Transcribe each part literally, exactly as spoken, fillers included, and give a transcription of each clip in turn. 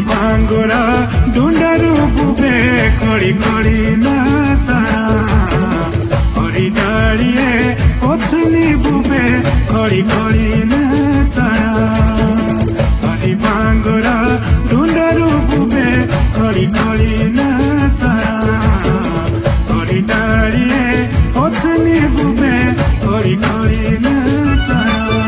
भांगोरा ढूंढरू बुबे खड़ी खड़ी नाचना हरी डालिए ओछनी बुबे खड़ी खड़ी नाचना हरी भांगोरा ढूंढरू बुबे खड़ी खड़ी नाचना हरी डालिए ओछनी बुबे खड़ी खड़ी नाचना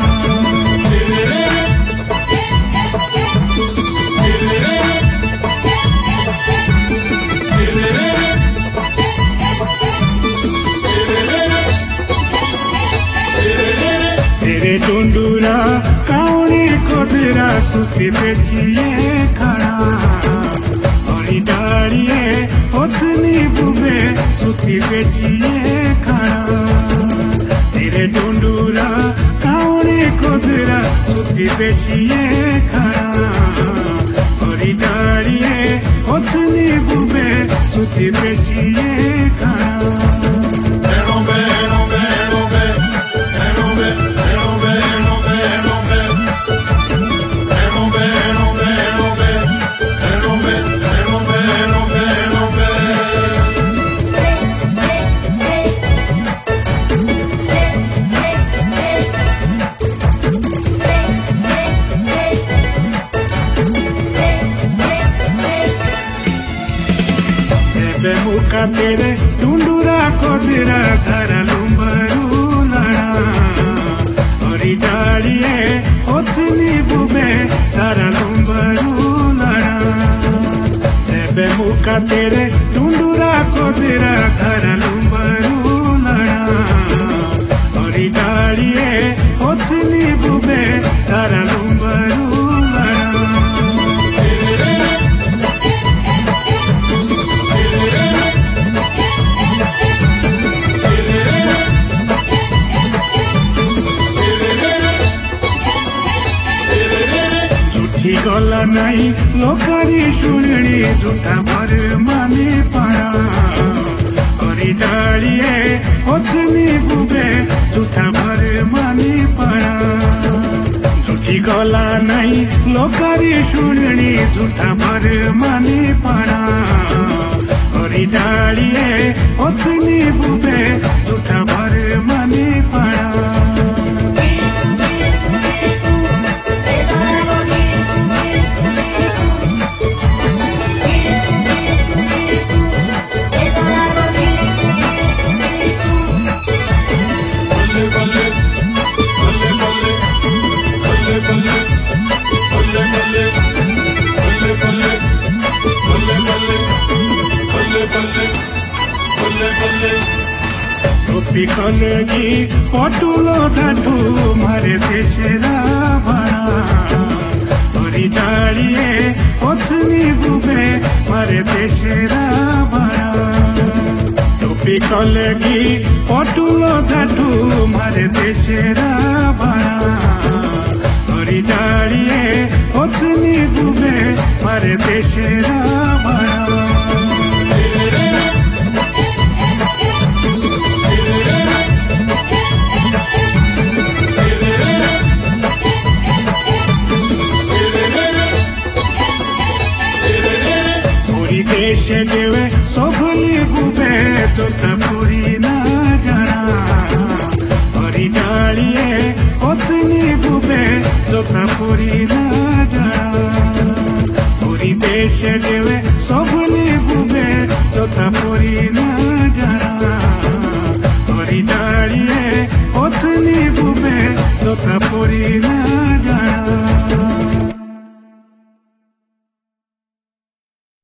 तेरे टुंडूरा काउनी कोदरा सुती बेचिए खड़ा हरी डालिए ओछनी बुबे सुती बेचिए खड़ा तेरे टुंडूरा काउनी कोदरा सुती बेचिए खड़ा हरी डालिए ओछनी बुबे सुती बेचिए खड़ा मुका तेरे टुंडूरा कोदरा धरा लुम्बरू लड़ा हरी डालिए ओछनी बुबे धरा लुम्बरू लड़ा तेरे मुका तेरे टुंडूरा कोदरा धरा लुम्बरू लड़ा हरी डालिए ओछनी बुबे धरा लुम्बरू गला नहीं लोकारी शुणी झूठा भर माने पड़ा हरी डालिए ओछनी बुबे झूठा भर माने पड़ा झूठी गला नहीं लोकारी शुणी झूठा भर माने पड़ा हरी डालिए ओछनी बुबे झूठा भर माने पड़ा टोपी कलगी पटुलो धाटू मारे देशेरा भाड़ा हरी डालिए ओछनी बुबे मारे देशेरा भाड़ा टोपी कलगी पटुलो धाटू मारे देशेरा भाड़ा हरी डालिए ओछनी बुबे मारे देशेरा भाड़ा देश देवे सबली बुबे तोता पूरी ना जाना हरी डालिए ओछनी बुबे तोता पूरी ना जाना पूरी देश देवे सबली बुबे तोता पूरी ना जाना हरी डालिए ओछनी बुबे तोता पूरी ना जाना।